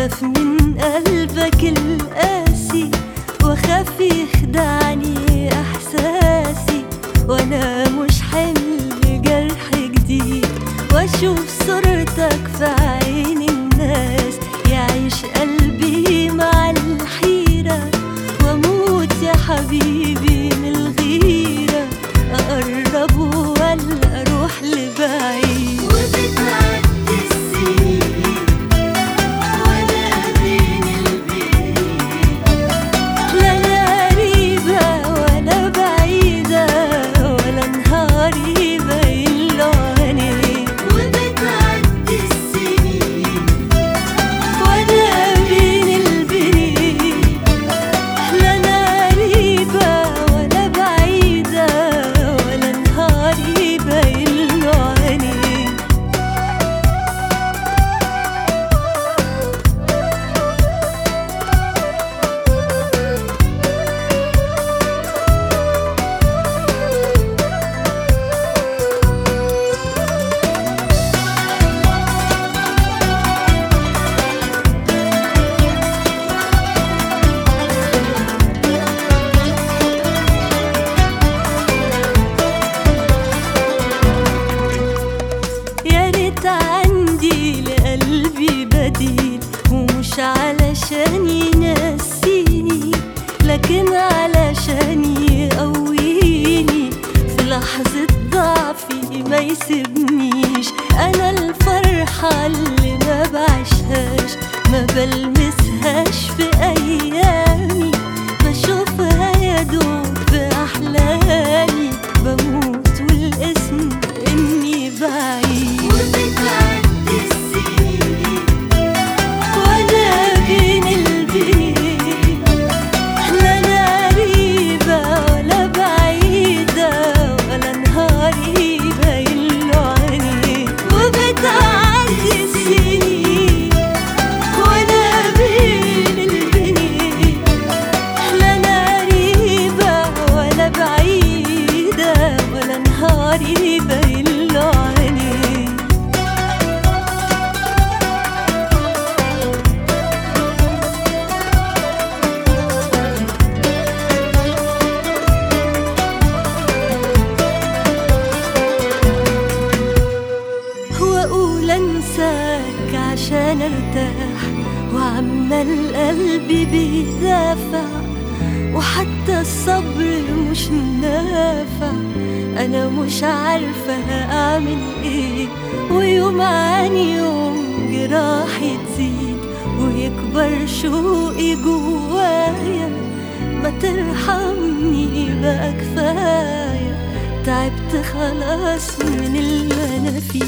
أخاف من قلبك القاسي، وأخاف يخدعني إحساسي، وأنا مش حمل جرح جديد، وأشوف صورتك في عين الناس، يعيش قلبي مع الحيرة، وأموت يا حبيبي من الغيرة، أقرب ولا أروح لبعيد. وبتعدي السنين وأنا بين البيت، لا أنا قريبة ولا بعيدة، ولا نهاري باين له عينيك. وبتعدي السنين وأنا بين البيت، لا أنا قريبة ولا بعيدة، ولا نهاري باين له عينيك. يا ريت عندي لقلبي بديل، ومش علشان ينسيني، لكن علشان يقويني في لحظة ضعفي ما يسيبنيش. أنا الفرحة اللي ما بعيشهاش، ما بلمسهاش في أيامي، بشوفها يا دوب في أحلامي، بموت والاسم إني بعيد. وبتعدي السنين وأنا بين البيت، لا أنا قريبة ولا بعيدة، ولا نهاري باين له عينيك. وبتعدي السنين وأنا بين البيت، لا أنا قريبة ولا بعيدة، ولا نهاري باين له عينيك. وأقول أنساك عشان أرتاح، وعمال قلبي بيدافع، وحتى الصبر مش نافع، أنا مش عارفة أعمل إيه، ويوم عن يوم جراحي تزيد، ويكبر شوقي جوايا، ما ترحمني بقى كفاية، تعبت خلاص من اللي أنا فيه.